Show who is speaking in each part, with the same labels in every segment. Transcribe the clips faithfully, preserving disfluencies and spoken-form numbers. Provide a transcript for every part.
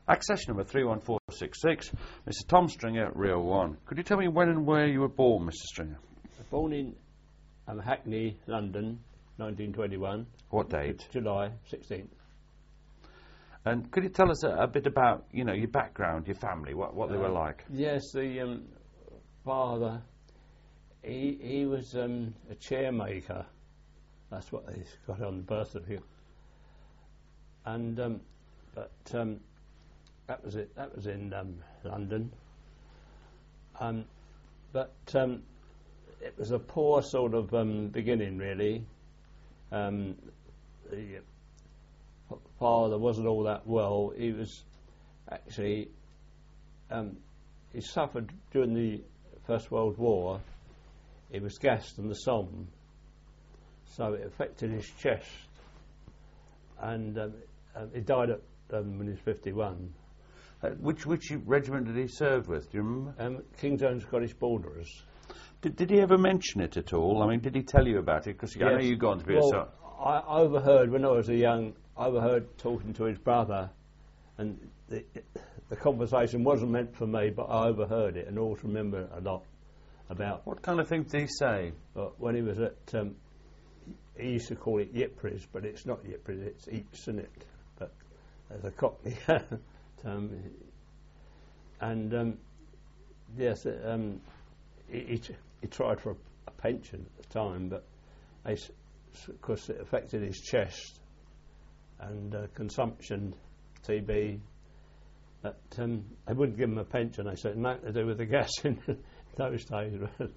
Speaker 1: Access number three one four six six, Mister Tom Stringer, Rio one. Could you tell me when and where you were born, Mister Stringer?
Speaker 2: Born in um, Hackney, London, nineteen twenty-one.
Speaker 1: What date?
Speaker 2: July sixteenth.
Speaker 1: And could you tell us a, a bit about, you know, your background, your family, what, what they
Speaker 2: uh,
Speaker 1: were like?
Speaker 2: Yes, the um, father, he, he was um, a chair maker. That's what he's got on the birth certificate. And, um, but um, that was it, that was in um, London. Um, but um, it was a poor sort of um, beginning, really. Um, the father wasn't all that well. He was actually, um, he suffered during the First World War. He was gassed in the Somme, so it affected his chest, and um, uh, he died at, um, when he was fifty-one.
Speaker 1: Uh, which which regiment did he serve with, do you remember?
Speaker 2: Um, King James Scottish Borderers.
Speaker 1: Did, did he ever mention it at all? I mean, did he tell you about it? Because
Speaker 2: Yes.
Speaker 1: I know you've gone to be
Speaker 2: well,
Speaker 1: a son.
Speaker 2: I overheard when I was a young, I overheard talking to his brother, and the, the conversation wasn't meant for me, but I overheard it and always remember a lot about.
Speaker 1: What kind of things did he say?
Speaker 2: Uh, when he was at, um, he used to call it Yipres, but it's not Yipres, it's Eats, isn't it? But as a Cockney term. And um, yes, um, he, he, he tried for a, a pension at the time, but they, of course it affected his chest and uh, consumption, T B. But um, they wouldn't give him a pension. They said nothing to do with the gas in those days.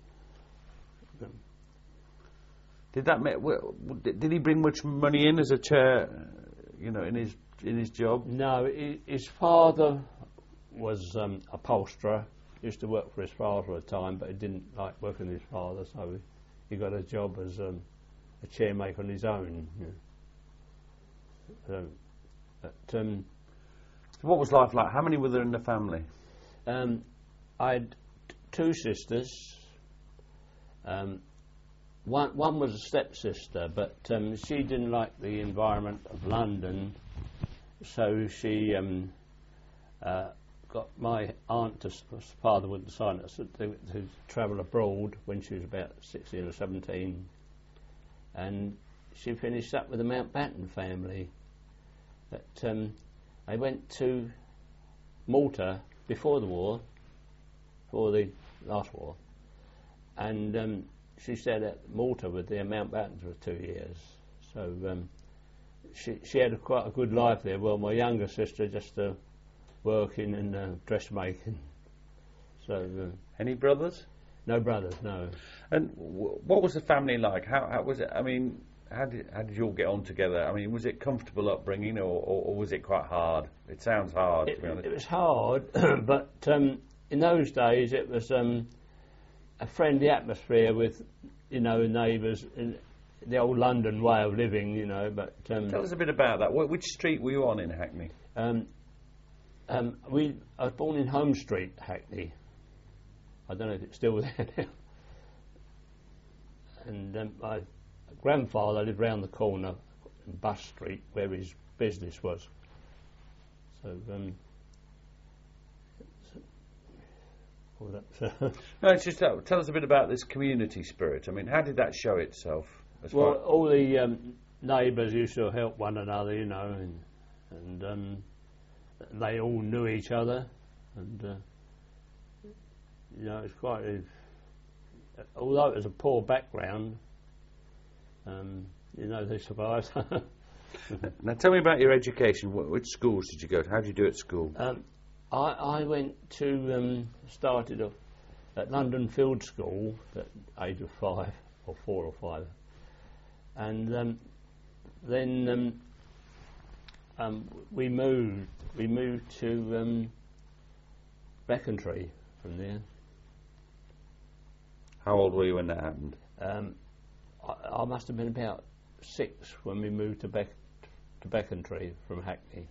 Speaker 1: Did that ma- w- w- did did he bring much money in as a chair, you know, in his in his job?
Speaker 2: No, he, his father was um, a upholsterer. Used to work for his father at a time, but he didn't like working with his father, so he, he got a job as um, a chair maker on his own. Yeah. So, but, um,
Speaker 1: What was life like? How many were there in the family?
Speaker 2: um, I had t- two sisters. Um, one one was a stepsister, but um, she didn't like the environment of London, so she um, uh, got my aunt, to, s- father wouldn't sign us, to, to travel abroad when she was about sixteen or seventeen, and she finished up with the Mountbatten family. But um, I went to Malta before the war, before the last war, and um, she stayed at Malta with the Mountbattens for two years. So um, she she had a quite a good life there. Well, my younger sister just uh, working and uh, dressmaking. So uh,
Speaker 1: Any brothers?
Speaker 2: no brothers, no.
Speaker 1: And w- what was the family like? How, how was it? I mean, how did how did you all get on together? I mean, was it comfortable upbringing, or, or, or was it quite hard? It sounds hard,
Speaker 2: It,
Speaker 1: to be honest.
Speaker 2: it was hard, but um, in those days it was um, a friendly atmosphere with, you know, neighbours, in the old London way of living, you know. But um,
Speaker 1: Tell us a bit about that. Wh- which street were you on in Hackney?
Speaker 2: um, um, we I was born in Home Street, Hackney. I don't know if it's still there now. And um, my grandfather lived round the corner in Bus Street, where his business was. So, um, well, that's, uh,
Speaker 1: No, it's just uh, tell us a bit about this community spirit. I mean, how did that show itself? As
Speaker 2: well,
Speaker 1: far
Speaker 2: all the um, neighbours used to help one another, you know, and, and um, they all knew each other, and uh, you know, it's quite. A, although it was a poor background, um, you know, they survived.
Speaker 1: Now, tell me about your education. Wh- which schools did you go to? How did you do at school?
Speaker 2: um, I, I went to um, started off at London Field School at the age of five or four or five, and um, then um, um, we moved. We moved to um, Becontree from there.
Speaker 1: How old were you when that happened?
Speaker 2: Um, I, I must have been about six when we moved to Beck to Becontree from Hackney,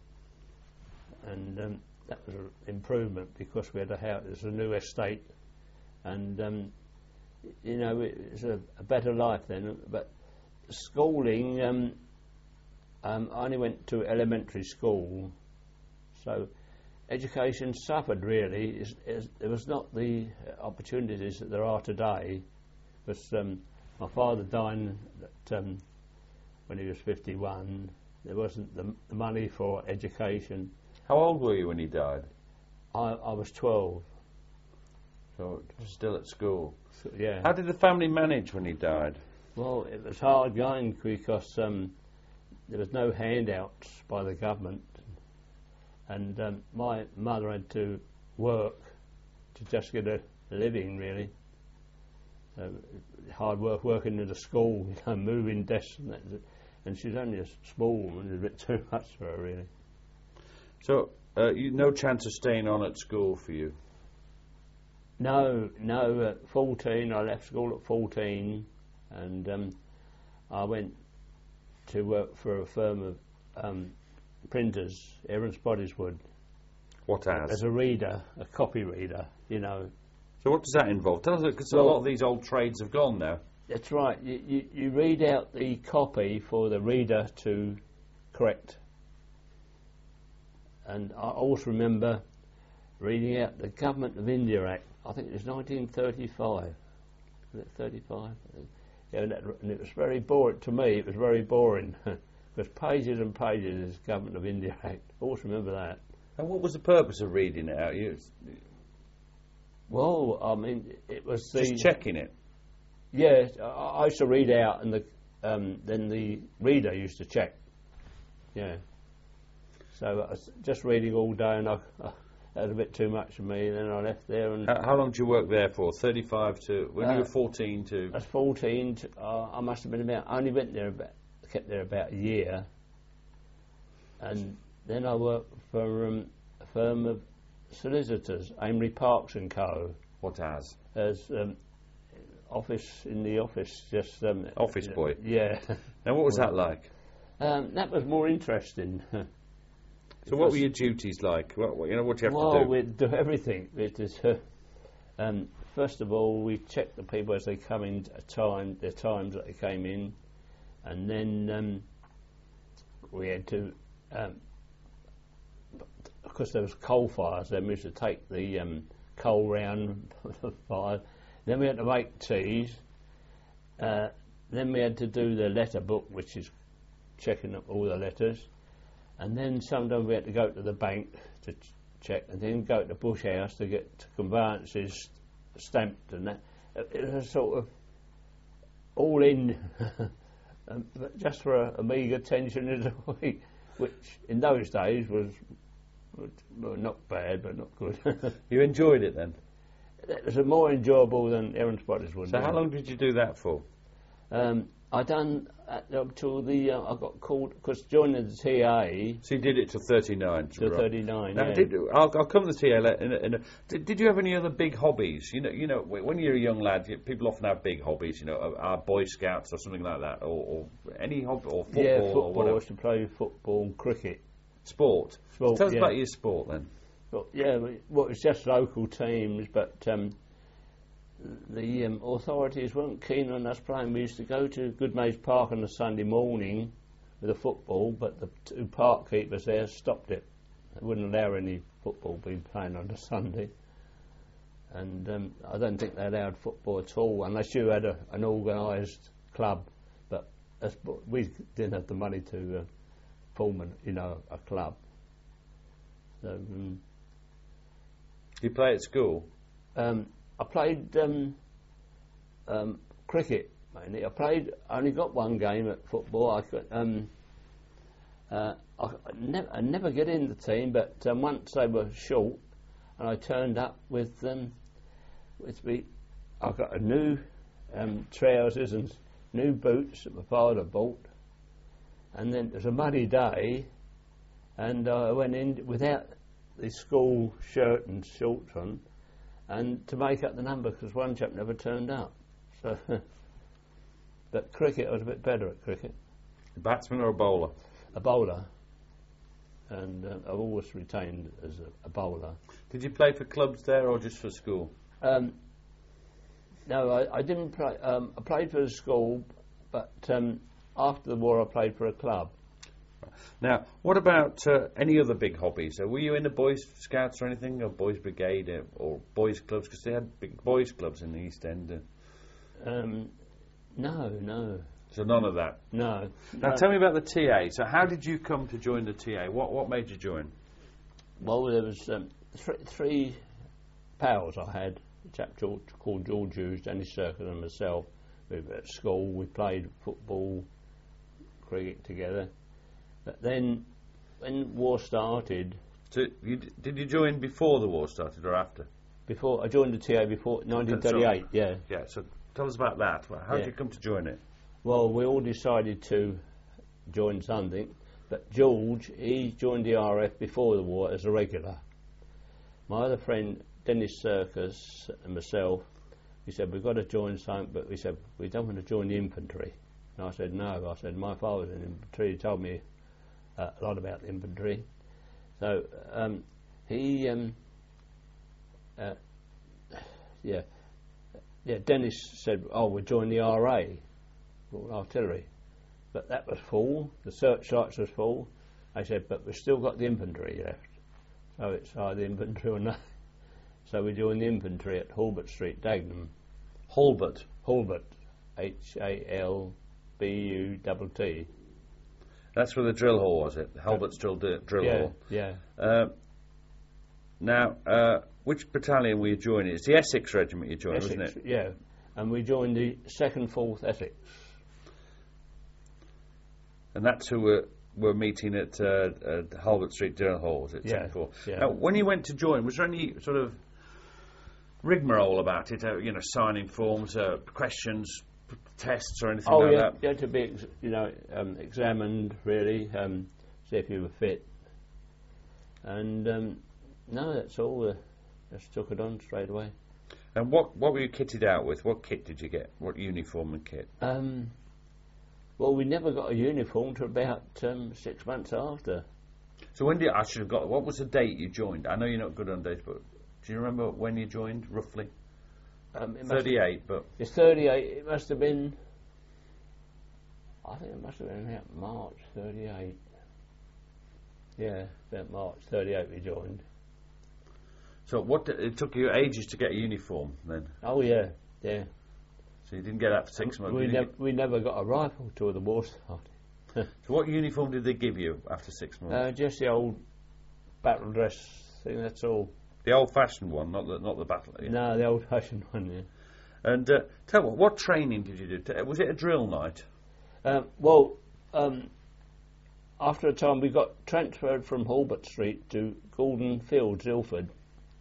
Speaker 2: and um, that was an improvement because we had a house. It was a new estate, and um, you know, it was a, a better life then. But schooling, um, um, I only went to elementary school, So education suffered really. It's, it's, there was not the opportunities that there are today. Because um, my father died at, um, when he was fifty-one. There wasn't the, the money for education.
Speaker 1: How old were you when he died?
Speaker 2: I, I was twelve.
Speaker 1: So still at school.
Speaker 2: So, yeah.
Speaker 1: How did the family manage when he died?
Speaker 2: Well, it was hard going because um, there was no handouts by the government, and um, my mother had to work to just get a living, really. So hard work working in a school, you know, moving desks and that. And she's only a small woman, it was a bit too much for her, really.
Speaker 1: So, uh, you, no chance of staying on at school for you?
Speaker 2: No, no. At fourteen, I left school at fourteen, and um, I went to work for a firm of um, printers, Aaron Spottiswoode.
Speaker 1: What as?
Speaker 2: As a reader, a copy reader, you know.
Speaker 1: So what does that involve? Tell us, because
Speaker 2: Well,
Speaker 1: a lot of these old trades have gone now.
Speaker 2: That's right. You, you, you read out the copy for the reader to correct. And I also remember reading out the Government of India Act. I think it was nineteen thirty-five. Was it thirty-five? Yeah, and, that, and it was very boring. To me, it was very boring. Because pages and pages is Government of India Act. I always remember that.
Speaker 1: And what was the purpose of reading it out? You
Speaker 2: Well, I mean, it was the...
Speaker 1: just checking it?
Speaker 2: Yeah, I, I used to read out, and the um, then the reader used to check. Yeah. So I was just reading all day, and I, I, that was a bit too much for me. And then I left there. And
Speaker 1: How, how long did you work there for? Thirty-five to when
Speaker 2: Uh,
Speaker 1: you were fourteen to.
Speaker 2: I was fourteen. To, uh, I must have been about. I only went there about, kept there about a year, and then I worked for um, a firm of solicitors, Amory Parks and Co.
Speaker 1: What as?
Speaker 2: As um, office in the office, just um,
Speaker 1: Office boy.
Speaker 2: Yeah.
Speaker 1: And what was that like?
Speaker 2: Um, that was more interesting.
Speaker 1: So what were your duties like? What, what- you know, what do you have
Speaker 2: well,
Speaker 1: to do?
Speaker 2: we'd do everything. It is, uh, um, first of all, we checked the people as they come in, a time, the times that they came in, and then um, we had to, um, because there was coal fires, then we used to take the um, coal round the fire. Then we had to make teas. Uh, then we had to do the letter book, which is checking up all the letters. And then sometimes we had to go to the bank to ch- check, and then go to the bush house to get conveyances stamped and that. It was sort of all in, um, but just for a, a meagre ten shillings a week, which in those days was, was well, not bad, but not good.
Speaker 1: You enjoyed it then?
Speaker 2: It was more enjoyable than Aaron Spottiswoode.
Speaker 1: So how long did you do that for?
Speaker 2: Um, I done uh, up till the uh, I got called because joining the T A
Speaker 1: So you did it till thirty-nine.
Speaker 2: till
Speaker 1: right.
Speaker 2: thirty-nine.
Speaker 1: Now,
Speaker 2: Yeah.
Speaker 1: did, I'll, I'll come to the T A in a, in a, did, did you have any other big hobbies? You know, you know, when you're a young lad, you, people often have big hobbies. You know, are, are Boy Scouts or something like that, or, or any hobby, or football,
Speaker 2: yeah,
Speaker 1: or
Speaker 2: football. I
Speaker 1: whatever.
Speaker 2: used to play football and cricket.
Speaker 1: Sport.
Speaker 2: Sport,
Speaker 1: Tell us
Speaker 2: yeah.
Speaker 1: about your sport then.
Speaker 2: But yeah, we- well, it's just local teams, but um, the um, authorities weren't keen on us playing. We used to go to Goodmays Park on a Sunday morning with a football, but the two park keepers there stopped it. They wouldn't allow any football being played on a Sunday. And um, I don't think they allowed football at all, unless you had a, an organised club. But that's, we didn't have the money to uh, form, an, you know, a club. So. Um,
Speaker 1: You play at school?
Speaker 2: Um, I played um, um, cricket mainly. I played. I only got one game at football. I could. Um, uh, I, I never. I never get in the team, but um, once they were short, and I turned up with um, with me. I got a new um, trousers and new boots that my father bought, and then it was a muddy day, and I went in without the school shirt and shorts on, and to make up the number because one chap never turned up. So, but cricket, I was a bit better at cricket.
Speaker 1: A batsman or a bowler?
Speaker 2: A bowler, and uh, I've always retained as a, a bowler.
Speaker 1: Did you play for clubs there or just for school?
Speaker 2: Um, no, I, I didn't play. Um, I played for the school, but um, after the war, I played for a club.
Speaker 1: Now, what about uh, any other big hobbies? Uh, were you in the Boy Scouts or anything, or Boys Brigade, uh, or Boys Clubs? Because they had big boys clubs in the East End. Uh.
Speaker 2: Um, no, no.
Speaker 1: So none of that.
Speaker 2: No.
Speaker 1: Now
Speaker 2: no.
Speaker 1: tell me about the T A. So how did you come to join the T A? What what made you join?
Speaker 2: Well, there was um, th- three pals I had. A chap George, called George Hughes, Dennis Circus, and myself. We were at school. We played football, cricket together. But then, when war started,
Speaker 1: So you, did you join before the war started or after?
Speaker 2: before I joined the T A before nineteen thirty-eight.
Speaker 1: So,
Speaker 2: yeah.
Speaker 1: Yeah. So tell us about that. How did
Speaker 2: Yeah.
Speaker 1: you come to join it?
Speaker 2: Well, we all decided to join something, but George, he joined the R A F before the war as a regular. My other friend, Dennis Circus, and myself, we said, we've got to join something, but we said, we don't want to join the infantry. And I said, no. I said, my father was in the infantry. He told me uh, a lot about the infantry. So um, he, um, uh, yeah, yeah, Dennis said, oh, we'll join the R A. Artillery, but that was full. The searchlights was full. I said, but we've still got the infantry left, so it's either infantry or not. So we joined the infantry at Halbert Street, Dagenham.
Speaker 1: Halbert.
Speaker 2: Halbert, H A L B U T T.
Speaker 1: That's where the drill hall was, it? Halbert's drill d- drill
Speaker 2: Yeah,
Speaker 1: hall.
Speaker 2: yeah.
Speaker 1: Uh, now, uh, which battalion were you joining? It's the Essex Regiment you joined,
Speaker 2: Essex,
Speaker 1: wasn't it?
Speaker 2: yeah. And we joined the second, fourth Essex.
Speaker 1: And that's who were, were meeting at, uh, at Halbert Street Drill Hall, was it?
Speaker 2: Yeah,
Speaker 1: seventy-four?
Speaker 2: yeah.
Speaker 1: Now, when you went to join, was there any sort of rigmarole about it? Uh, you know, signing forms, uh, questions, p- tests, or anything
Speaker 2: Oh,
Speaker 1: like
Speaker 2: yeah,
Speaker 1: that?
Speaker 2: you had to be, ex- you know, um, examined really, um, see if you were fit. And um, no, that's all. Uh, just took it on straight away.
Speaker 1: And what, what were you kitted out with? What kit did you get? What uniform and kit?
Speaker 2: Um, well, we never got a uniform till about um, six months after.
Speaker 1: So when did I should have got? What was the date you joined? I know you're not good on dates, but do you remember when you joined roughly?
Speaker 2: Um, it must
Speaker 1: Thirty-eight, but
Speaker 2: It's thirty-eight. It must have been. I think it must have been about March thirty-eight. Yeah, about March thirty-eight we joined.
Speaker 1: so what? Did, it took you ages to get a uniform then.
Speaker 2: Oh yeah, yeah.
Speaker 1: So you didn't get that for six months.
Speaker 2: We
Speaker 1: did
Speaker 2: never
Speaker 1: you?
Speaker 2: we never got a rifle till the war started.
Speaker 1: So what uniform did they give you after six months?
Speaker 2: Uh, just the old battle dress thing. That's all.
Speaker 1: the old-fashioned one, not the not the battle. Yeah.
Speaker 2: No, the old-fashioned one. Yeah.
Speaker 1: And uh, tell me, what training did you do? T- Was it a drill night?
Speaker 2: Um, well, um, after a time we got transferred from Halbert Street to Gordon Fields, Ilford,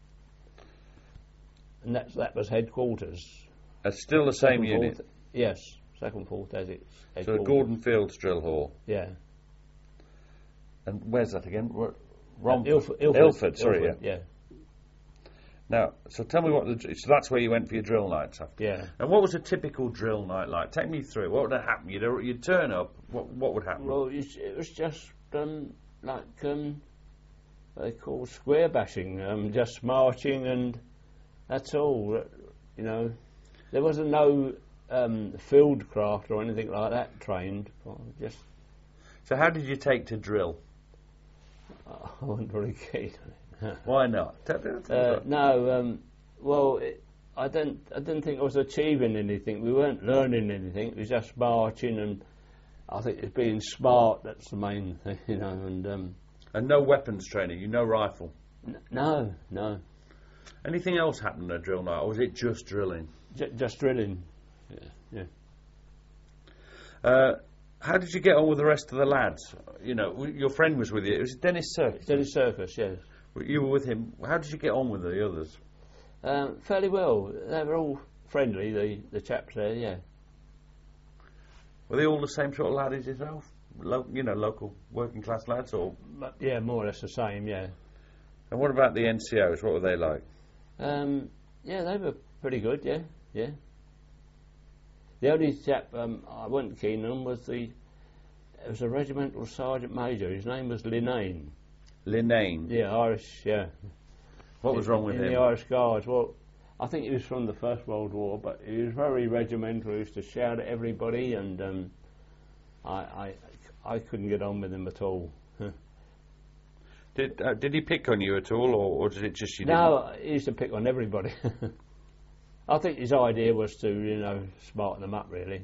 Speaker 2: and that's, that was headquarters.
Speaker 1: It's still the same
Speaker 2: Second,
Speaker 1: unit.
Speaker 2: fourth, yes, second, fourth as it's
Speaker 1: So
Speaker 2: headquarters.
Speaker 1: Gordon Fields Drill Hall.
Speaker 2: Yeah.
Speaker 1: And where's that again? Where- Romford.
Speaker 2: Ilford, Ilford,
Speaker 1: Ilford, sorry,
Speaker 2: Ilford, yeah.
Speaker 1: Now, so tell me what the... So that's where you went for your drill nights after.
Speaker 2: Yeah.
Speaker 1: And what was a typical drill night like? Take me through. What would happen? You'd, you'd turn up. What, what would happen?
Speaker 2: Well, it's, it was just um, like um, what they call square bashing, um, just marching, and that's all. You know, there wasn't no um, field craft or anything like that trained. Just
Speaker 1: So how did you take to drill?
Speaker 2: I wasn't very keen on it.
Speaker 1: Why not? Tell- tell- tell-
Speaker 2: Uh, no, um, well, it, I don't. I didn't think I was achieving anything. We weren't learning anything. It was just marching, and I think it's being smart. That's the main thing, you know. And um,
Speaker 1: and no weapons training. You no rifle.
Speaker 2: n- no, no,
Speaker 1: Anything else happened at drill night, or was it just drilling?
Speaker 2: J- just drilling. Yeah, yeah.
Speaker 1: Uh, how did you get on with the rest of the lads? You know, w- your friend was with you. It was Dennis Circus.
Speaker 2: Dennis Circus, yes.
Speaker 1: You were with him. How did you get on with the others?
Speaker 2: Um, fairly well. They were all friendly. The the chaps there, yeah.
Speaker 1: Were they all the same sort of lad as yourself? Lo- you know, local working class lads, or?
Speaker 2: But yeah, more or less the same. Yeah.
Speaker 1: And what about the N C Os? What were they like?
Speaker 2: Um, yeah, they were pretty good. Yeah, yeah. The only chap um, I wasn't keen on was the. It was a regimental sergeant major. His name was Linnane.
Speaker 1: Linnane.
Speaker 2: Yeah, Irish. Yeah.
Speaker 1: What was wrong with
Speaker 2: in
Speaker 1: him?
Speaker 2: the Irish Guards? Well, I think he was from the First World War, but he was very regimental. He used to shout at everybody, and um, I, I, I couldn't get on with him at all.
Speaker 1: Did uh, did he pick on you at all, or, or did it just you?
Speaker 2: No, he used to pick on everybody. I think his idea was to, you know, smarten them up, really.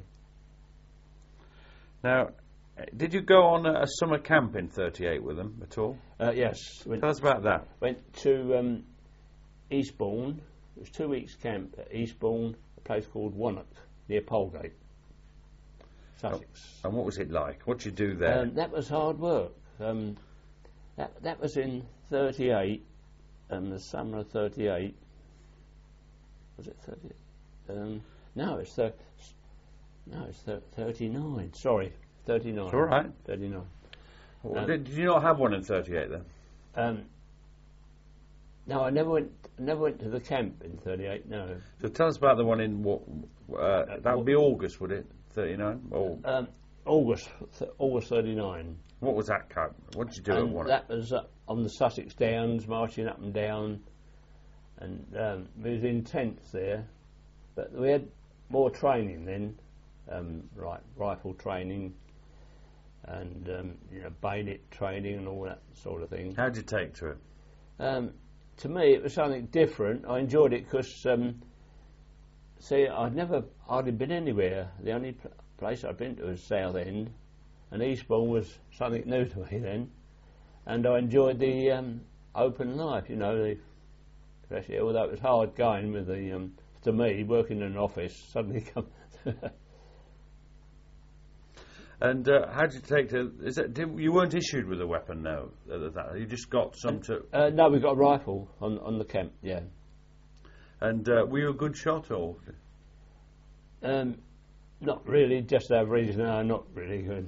Speaker 1: Now, did you go on a, a summer camp in thirty-eight with them at all?
Speaker 2: Uh, yes. Went,
Speaker 1: Tell us about that.
Speaker 2: Went to um, Eastbourne. It was two weeks camp at Eastbourne, a place called Wonnock, near Polegate, Sussex.
Speaker 1: Oh, and what was it like? What did you do there?
Speaker 2: Um, that was hard work. Um, that that was in thirty-eight, um, the summer of thirty-eight. Was it thirty-eight? Um, no, it's thir- no, it's thir- thirty-nine. Sorry, thirty-nine.
Speaker 1: It's all right.
Speaker 2: thirty-nine.
Speaker 1: Well,
Speaker 2: um,
Speaker 1: did, did you not have one in thirty-eight then?
Speaker 2: Um, no, I never went. Never went to the camp in thirty-eight. No.
Speaker 1: So tell us about the one in what? Uh, that would be August, would it? thirty-nine. Or
Speaker 2: Um, August, th- August thirty-nine.
Speaker 1: what was that camp? What did you do at
Speaker 2: And
Speaker 1: one?
Speaker 2: that was uh, on the Sussex Downs, marching up and down, and um, we was in tents there, but we had more training then, um, right, rifle training, and um, you know, bayonet training and all that sort of thing.
Speaker 1: How did you take to it?
Speaker 2: Um, to me, it was something different. I enjoyed it because, um, see, I'd never hardly been anywhere. The only pl- place I'd been to was Southend, and Eastbourne was something new to me then. And I enjoyed the um, open life, you know, the, especially although it was hard going with the, um, to me, working in an office, suddenly come.
Speaker 1: And uh, how did you take to? Is that did, you weren't issued with a weapon now? Uh, that you just got some to.
Speaker 2: uh, no, we got a rifle on on the camp, yeah.
Speaker 1: And uh, were you a good shot or?
Speaker 2: Um, not really, just average. No, not really good.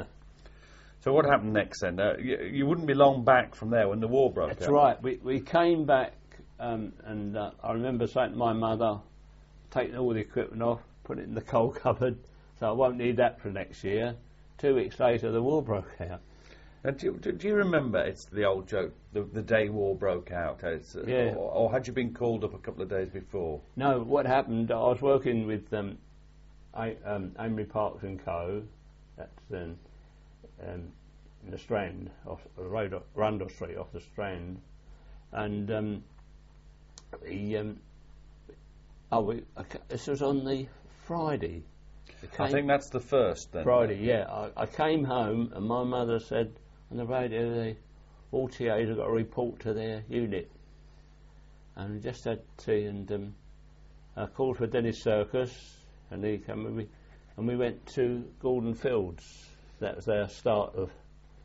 Speaker 1: So what happened next then? Uh, you, you wouldn't be long back from there when the war broke out.
Speaker 2: That's right. We we came back, um, and uh, I remember saying to my mother, taking all the equipment off, put it in the coal cupboard, so I won't need that for next year. Two weeks later, the war broke out.
Speaker 1: And do, do, do you remember? It's the old joke. The, the day war broke out. It's, uh,
Speaker 2: Yeah.
Speaker 1: Or, or had you been called up a couple of days before?
Speaker 2: No, what happened? I was working with um, I, um, Amory Parks and Co. That's um, um, in the Strand, off the road, off- Rundle Street, off the Strand, and um, the um, oh, we, okay, this was on the Friday. It
Speaker 1: I
Speaker 2: came-
Speaker 1: think that's the first then.
Speaker 2: Friday, yeah. I, I came home and my mother said on the radio the forty-eight have got a report to their unit. And we just had tea and um, I called for Dennis Circus and he came with me and we went to Gordon Fields. That was our start of,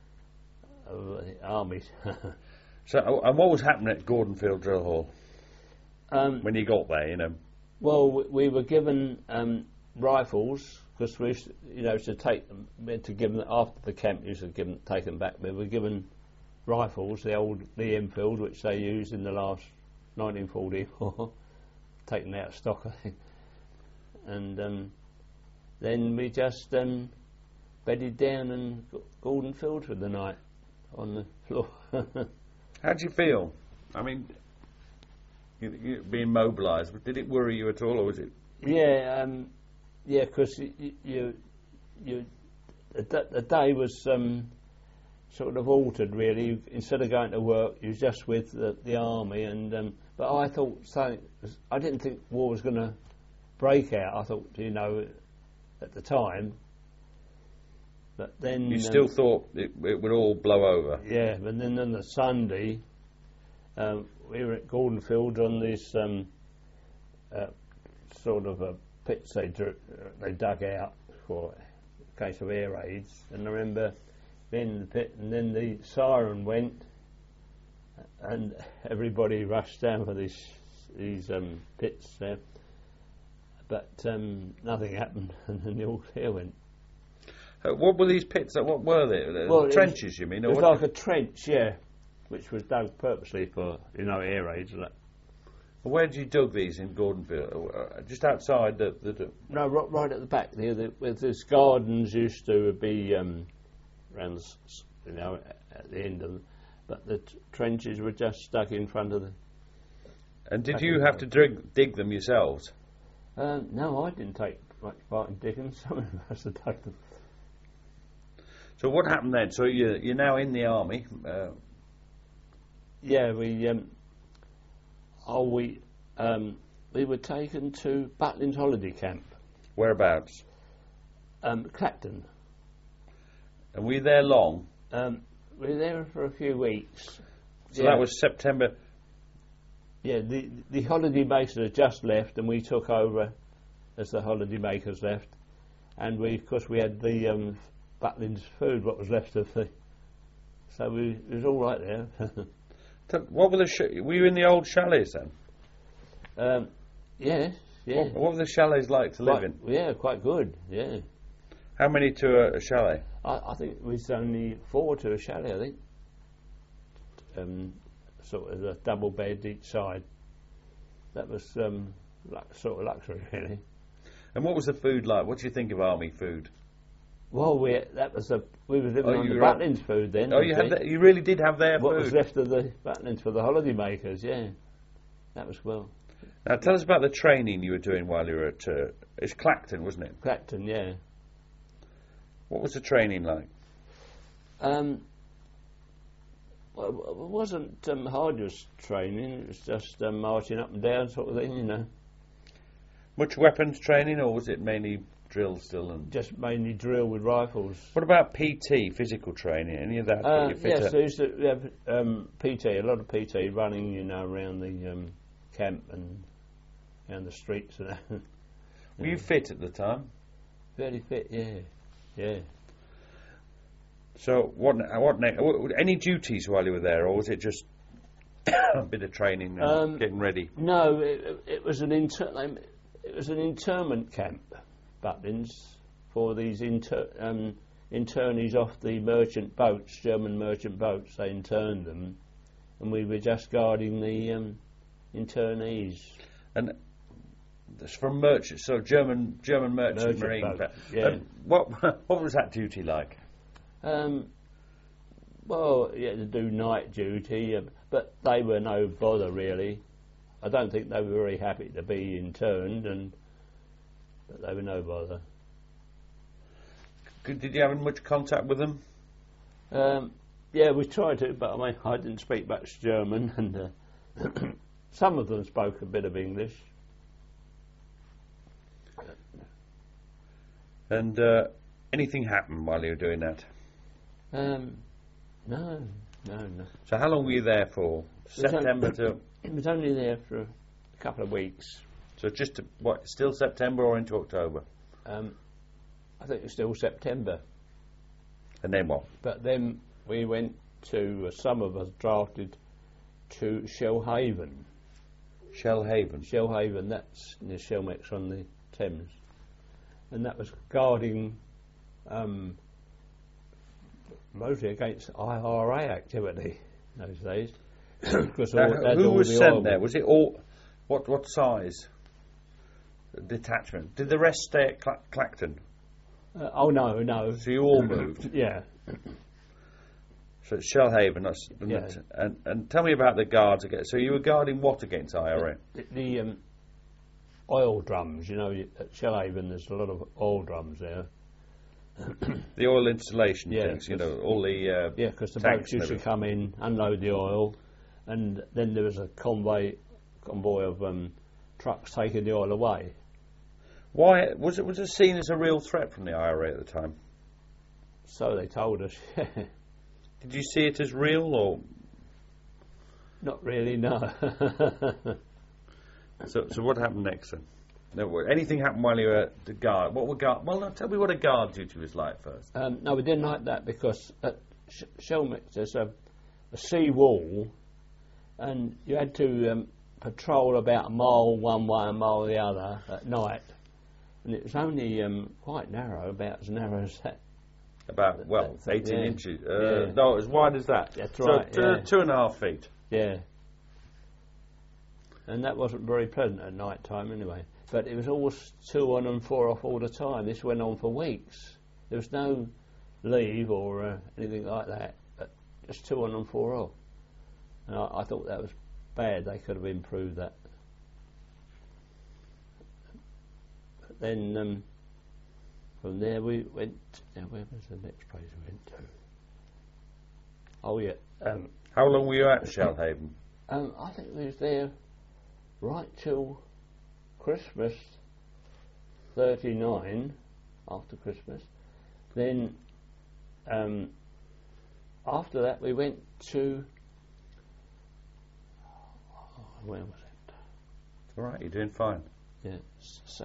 Speaker 2: of the army.
Speaker 1: So, oh, and what was happening at Gordon Field Drill Hall
Speaker 2: um,
Speaker 1: when you got there? You know.
Speaker 2: Well, we, we were given um, rifles because we, used to, you know, to take them, we had to give them after the camp. Used to give them, take them back. We were given rifles, the old Lee Enfield, which they used in the last nineteen forty-four, taken out of stock, I think. And um, then we just um, bedded down and got Gordon Fields for the night on the floor.
Speaker 1: How did you feel? I mean, you, you being mobilised, did it worry you at all, or was it?
Speaker 2: Yeah, um, yeah, because you, you, you, the, d- the day was um, sort of altered really. Instead of going to work, you was just with the, the army, and um, but I thought something. was- I didn't think war was going to break out. I thought, you know, at the time. But then
Speaker 1: You
Speaker 2: um,
Speaker 1: still thought it, it would all blow over?
Speaker 2: yeah, but then on the Sunday, um, we were at Gordon Field on this um, uh, sort of a pits they, dr- uh, they dug out for a case of air raids. And I remember being in the pit, and then the siren went, and everybody rushed down for these these um, pits there. But um, nothing happened, and then the all clear went.
Speaker 1: Uh, what were these pits? Uh, What were they? Uh,
Speaker 2: Well, it
Speaker 1: trenches,
Speaker 2: was-
Speaker 1: you mean?
Speaker 2: It
Speaker 1: Or
Speaker 2: was
Speaker 1: what?
Speaker 2: like a trench, yeah, which was dug purposely for, you know, air raids and that.
Speaker 1: Where did you dug these in Gordonfield? Uh, just outside the. the, the
Speaker 2: No, right, right at the back there, the, where these gardens used to be um, around, the, s- you know, at the end of them, but the t- trenches were just stuck in front of the.
Speaker 1: and did
Speaker 2: back
Speaker 1: you
Speaker 2: of the
Speaker 1: have to
Speaker 2: garden.
Speaker 1: dig, dig them yourselves?
Speaker 2: Um, no, I didn't take much part in digging. Someone must have dug them.
Speaker 1: So what happened then? So you're, you're now in the army. Uh,
Speaker 2: Yeah, we um, oh we um, we were taken to Butlins holiday camp,
Speaker 1: whereabouts?
Speaker 2: um, Clacton.
Speaker 1: And were you there long?
Speaker 2: Um, we were there for a few weeks.
Speaker 1: So
Speaker 2: yeah.
Speaker 1: that was September.
Speaker 2: Yeah, the the holiday makers had just left, and we took over as the holiday makers left, and we, of course, we had the um, Butlins food, what was left of the. So we, it was all right there.
Speaker 1: So what were the? Sh- were you in the old chalets then?
Speaker 2: um, yes, yeah.
Speaker 1: What, what were the chalets like to live
Speaker 2: Quite,
Speaker 1: in?
Speaker 2: yeah, quite good. Yeah,
Speaker 1: How many to a, a chalet?
Speaker 2: I, I think it was only four to a chalet. I think. Um, sort of a double bed each side. That was um, lux- sort of luxury, really.
Speaker 1: And what was the food like? What do you think of army food?
Speaker 2: Well, we that was a we were living
Speaker 1: Oh,
Speaker 2: on
Speaker 1: you
Speaker 2: the
Speaker 1: were on-
Speaker 2: Butlins food then.
Speaker 1: Oh, you had
Speaker 2: see.
Speaker 1: that, you really did have their
Speaker 2: What
Speaker 1: food.
Speaker 2: was left of the Butlins for the holiday makers? Yeah, that was well.
Speaker 1: Now tell us about the training you were doing while you were at. Uh, it's Clacton, wasn't it?
Speaker 2: Clacton, yeah.
Speaker 1: What was the training like?
Speaker 2: Um, well, it wasn't um, arduous training. It was just um, marching up and down, sort of thing, you know.
Speaker 1: Much weapons training, or was it mainly drill still? And
Speaker 2: Just mainly drill with rifles.
Speaker 1: what about P T, physical training? Any of that?
Speaker 2: Uh,
Speaker 1: get you fitter?
Speaker 2: yes, there used to have um, P T, a lot of P T running, you know, around the um, camp and around the streets and that.
Speaker 1: Were you fit at the time?
Speaker 2: Very fit, yeah, yeah.
Speaker 1: So what? What next? Any duties while you were there, or was it just a bit of training and
Speaker 2: Um,
Speaker 1: getting ready?
Speaker 2: No, it, it was an inter- um, it was an internment camp, Butlins, for these inter- um, internees off the merchant boats, German merchant boats. They interned them, and we were just guarding the um, internees.
Speaker 1: And it's from merchant, so German German merchant,
Speaker 2: Merchant
Speaker 1: marine.
Speaker 2: boat,
Speaker 1: but-
Speaker 2: yeah.
Speaker 1: and what what was that duty like?
Speaker 2: Um, well, yeah, to do night duty, uh, but they were no bother really. I don't think they were very happy to be interned, and but they were no bother.
Speaker 1: Good- Did you have much contact with them?
Speaker 2: Um, yeah, we tried to, but I mean, I didn't speak much German, and uh, some of them spoke a bit of English.
Speaker 1: And uh, anything happened while you were doing that?
Speaker 2: Um, no, no, no.
Speaker 1: So how long were you there for?
Speaker 2: It was
Speaker 1: September
Speaker 2: on-
Speaker 1: to.
Speaker 2: It was only there for a couple of weeks.
Speaker 1: So just to, what? Still September or into October?
Speaker 2: Um, I think it was still September.
Speaker 1: And then what?
Speaker 2: But then we went to, uh, some of us drafted to Shellhaven.
Speaker 1: Shellhaven.
Speaker 2: Shellhaven, that's near Shellmex on the Thames. And that was guarding um, mostly against I R A activity those days. Because
Speaker 1: Now,
Speaker 2: all, that's
Speaker 1: who
Speaker 2: all
Speaker 1: was
Speaker 2: the
Speaker 1: sent
Speaker 2: oil-
Speaker 1: there? Was it all? What what size? Detachment. Did the rest stay at Cla- Clacton?
Speaker 2: Uh, oh no, no.
Speaker 1: So you all moved.
Speaker 2: Yeah.
Speaker 1: So it's Shellhaven. That's, and,
Speaker 2: Yeah.
Speaker 1: that's- and and tell me about the guards again. So you were guarding what against I R A?
Speaker 2: The, the um, oil drums, you know, at Shellhaven there's a lot of oil drums there.
Speaker 1: The oil installation
Speaker 2: Yeah,
Speaker 1: things. You
Speaker 2: it's-
Speaker 1: know, all the. Uh,
Speaker 2: Yeah, because the
Speaker 1: tanks
Speaker 2: boats
Speaker 1: and
Speaker 2: used to
Speaker 1: everything.
Speaker 2: come in, unload the oil, and then there was a convoy, convoy of um, trucks taking the oil away.
Speaker 1: Why was it was it seen as a real threat from the I R A at the time?
Speaker 2: So they told us.
Speaker 1: Did you see it as real or?
Speaker 2: Not really, no.
Speaker 1: So so what happened next then? No, what- anything happened while you were at the guard? What were guard? Well, no, tell me what a guard duty was like first.
Speaker 2: um, no, we didn't like that because at Sh- Shellmex there's a, a sea wall, and you had to um, patrol about a mile one way, a mile the other at night, and it was only um, quite narrow, about as narrow as that.
Speaker 1: About well,
Speaker 2: That's-
Speaker 1: eighteen
Speaker 2: yeah.
Speaker 1: inches. Uh,
Speaker 2: Yeah.
Speaker 1: No, as wide as that.
Speaker 2: That's
Speaker 1: so
Speaker 2: right,
Speaker 1: two,
Speaker 2: yeah.
Speaker 1: two and a half feet.
Speaker 2: Yeah. And that wasn't very pleasant at night time anyway. But it was always two on and four off all the time. This went on for weeks. There was no leave or uh, anything like that. But just two on and four off. And I, I thought that was bad. They could have improved that. But then, um, from there we went. Now where was the next place we went to? Oh yeah. Um,
Speaker 1: How long were you at Shoalhaven?
Speaker 2: um, I think we was there right till Christmas thirty-nine. After Christmas, then um, after that we went to. Oh, where was it?
Speaker 1: All right, you're doing fine.
Speaker 2: Yeah, Se-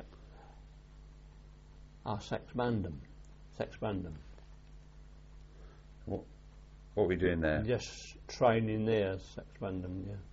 Speaker 2: ah, Saxmundham, Saxmundham.
Speaker 1: What, what were we doing there?
Speaker 2: Just training there, Saxmundham. Yeah.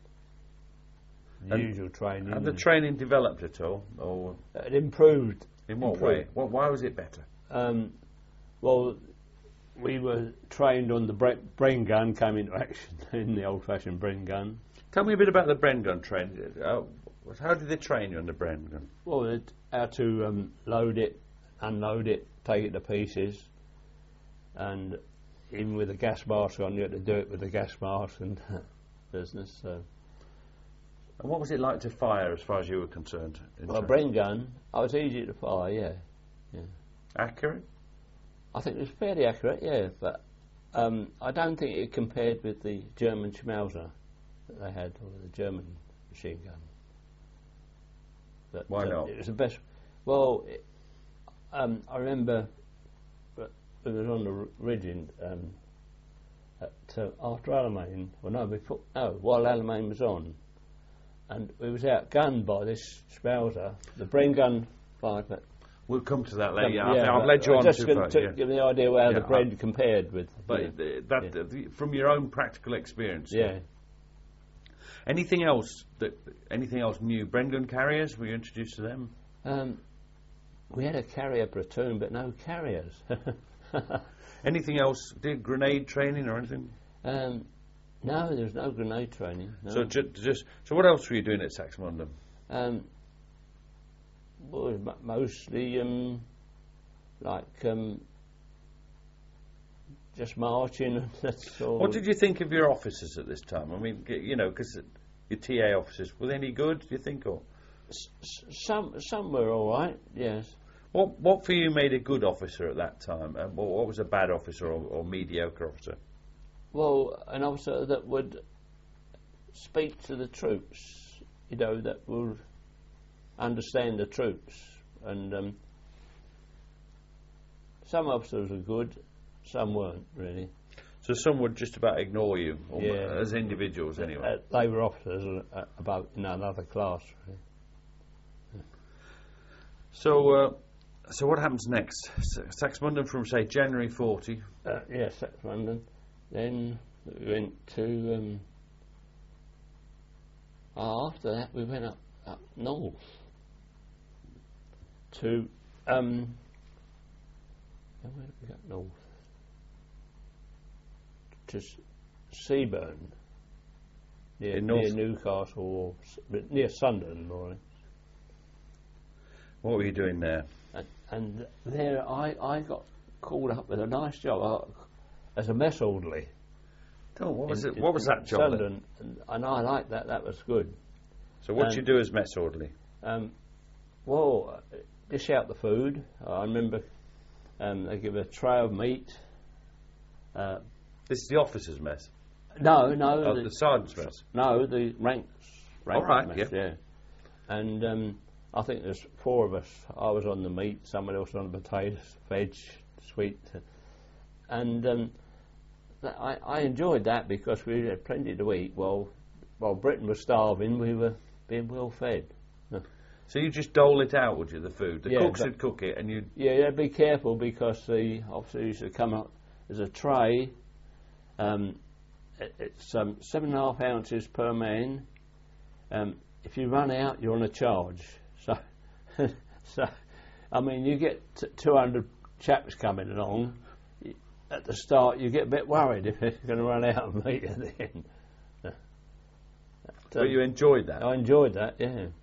Speaker 1: And
Speaker 2: Usual training.
Speaker 1: Had the training developed at all, or
Speaker 2: It improved.
Speaker 1: in what
Speaker 2: improved.
Speaker 1: way? What, why was it better?
Speaker 2: Um, well, we were trained on the bre- Bren gun, came into action in the old-fashioned Bren gun.
Speaker 1: Tell me a bit about the Bren gun training. Uh, how did they train you on the Bren gun?
Speaker 2: Well, it, how to um, load it, unload it, take it to pieces, and even with a gas mask on, you had to do it with a gas mask and business. So,
Speaker 1: And what was it like to fire, as far as you were concerned? in
Speaker 2: well, a
Speaker 1: training?
Speaker 2: Bren gun, I was easy to fire. Yeah, yeah.
Speaker 1: Accurate?
Speaker 2: I think it was fairly accurate. Yeah, but um, I don't think it compared with the German Schmauser that they had, or the German machine gun. But,
Speaker 1: Why
Speaker 2: um,
Speaker 1: not?
Speaker 2: It was the best. Well, it, um, I remember it was on the r- ridge in, um, at, uh, after Alamein. Well, no, before. No, while Alamein was on, and we was outgunned by this Schmauser. The Bren gun fired, but
Speaker 1: We'll come to that later.
Speaker 2: um,
Speaker 1: Yeah,
Speaker 2: yeah,
Speaker 1: I've
Speaker 2: but
Speaker 1: led you
Speaker 2: I
Speaker 1: on
Speaker 2: just
Speaker 1: too
Speaker 2: gonna
Speaker 1: far.
Speaker 2: to
Speaker 1: Yeah.
Speaker 2: give you the idea how
Speaker 1: Yeah,
Speaker 2: the Bren compared with.
Speaker 1: But
Speaker 2: yeah.
Speaker 1: uh, that,
Speaker 2: Yeah.
Speaker 1: the, from your own practical experience.
Speaker 2: yeah.
Speaker 1: Anything else that anything else new? Bren gun carriers? Were you introduced to them?
Speaker 2: Um, we had a carrier platoon, but no carriers.
Speaker 1: Anything else? Did grenade training or anything?
Speaker 2: um, no, there was no grenade training. No.
Speaker 1: So ju- just so what else were you doing at Saxmundham?
Speaker 2: um, well, it was mo- mostly um, like um, just marching and that's all.
Speaker 1: What did you think of your officers at this time? I mean, g- you know, because your T A officers were they any good? Do you think, or
Speaker 2: S- s- some some were all right. Yes.
Speaker 1: what? What for you made a good officer at that time? And what, what was a bad officer or, or mediocre officer?
Speaker 2: Well, an officer that would speak to the troops, you know, that would understand the troops, and um, some officers were good, some weren't really.
Speaker 1: So some would just about ignore you, or
Speaker 2: Yeah.
Speaker 1: as individuals anyway.
Speaker 2: Uh, they were officers uh, about in another class. Really.
Speaker 1: So, uh, so what happens next? Saxmundham from say January forty.
Speaker 2: Uh, yes, that's London. Then we went to. Um, oh, after that, we went up up north to. Um, now where did we go north? To S- Seaburn, near,
Speaker 1: In
Speaker 2: near
Speaker 1: North-
Speaker 2: Newcastle, or S- but near Sunderland, really.
Speaker 1: What were you doing there?
Speaker 2: And, and there, I, I got called up with a nice job uh, as a mess orderly.
Speaker 1: Oh, what was
Speaker 2: in-
Speaker 1: it? What was that job? then?
Speaker 2: Sunderland, and, and I liked that. That was good.
Speaker 1: So what
Speaker 2: and-
Speaker 1: did you do as mess orderly?
Speaker 2: Um, well, uh, dish out the food. I remember um, they give a tray of meat. Uh,
Speaker 1: This is the officers' mess.
Speaker 2: no, no,
Speaker 1: Oh,
Speaker 2: the,
Speaker 1: the sergeants' mess.
Speaker 2: no, the ranks. ranks
Speaker 1: All right,
Speaker 2: mess, yeah. And um, I think there's four of us. I was on the meat, someone else on the potatoes, veg, sweet, and um, th- I, I enjoyed that because we had plenty to eat. While while Britain was starving, we were being well fed.
Speaker 1: So you just dole it out, would you? The food. The
Speaker 2: Yeah,
Speaker 1: cooks
Speaker 2: but-
Speaker 1: would cook it, and you.
Speaker 2: Yeah, you had to be careful because the officer used to come up. There's a tray. Um, it, it's um, seven and a half ounces per man. Um, if you run out, you're on a charge. So, so I mean, you get t- two hundred chaps coming along. y- At the start, you get a bit worried if you're going to run out of meat at the end.
Speaker 1: So you enjoyed that.
Speaker 2: I enjoyed that, yeah.